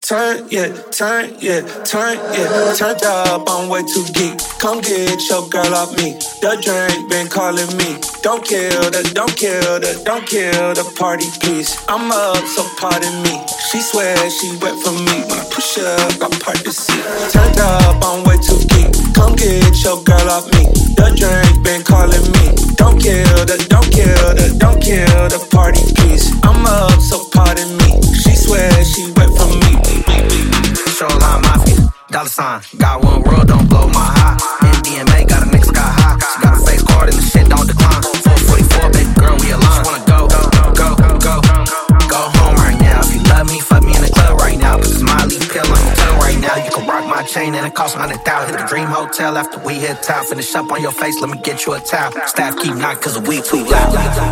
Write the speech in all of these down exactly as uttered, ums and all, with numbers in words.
Turn, yeah, turn, yeah, turn, yeah. Turned up, I'm way too geek. Come get your girl off me. The drink been calling me. Don't kill the, don't kill the, don't kill the party, please. I'm up, so pardon me. She swears she wet for me. When I push up, I part the seat. Turned up, I'm way too geek. Come get your girl off me. The drink been calling me. Don't kill the, don't kill the, don't kill the party, please. I'm up, so pardon me. She swears she wet for me. Shoreline Mafia, dollar sign. Got one world, don't blow my high. M D M A got a mix, got high. She got a face card and the shit don't decline. four forty-four, baby girl, we aligned. She wanna go, go, go, go, go home right now. If you love me, fuck me in the club right now. Put this Miley pill on your tongue right now. You can rock my chain and it costs a hundred thousand. Hit the dream hotel after we hit top. Finish up on your face, let me get you a towel. Staff keep knocking cause we too loud.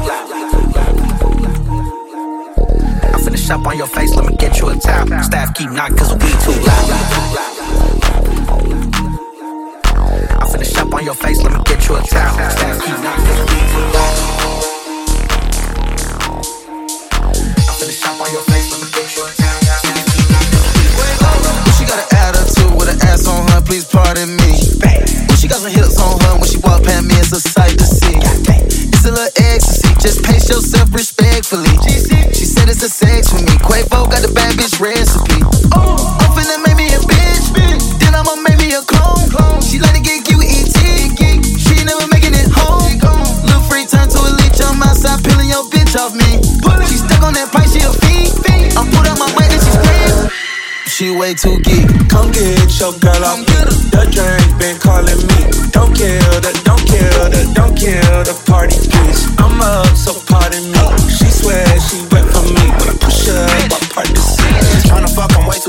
Finish up on your face, let me get you a towel. Staff keep knocking cause we too loud. I finish up on your face, let me get you a towel. Staff keep knocking cause we too loud. I finish up on your face, let me get you a towel. She got an attitude with an ass on her, please pardon me. She got some hips on her, when she walk past me, it's a sight to see. It's a little ecstasy, just pace yourself respectfully. She said it's a sex for me, Quavo got the bad bitch recipe. I'm finna make me a bitch, then I'ma make me a clone. She like to get Q E T, she ain't never making it home. Little free turn to a leech, I'm outside peeling your bitch off me. She stuck on that price, she a fiend. I'm put up my weight and she's paying. She way too geek. Come get your girl off me. The drink been calling me. Don't kill the, don't kill the, don't kill the party, please. I'm up, so pardon me. She swears she wet for me. When I push up, I part the seat. Tryna fuck, I'm way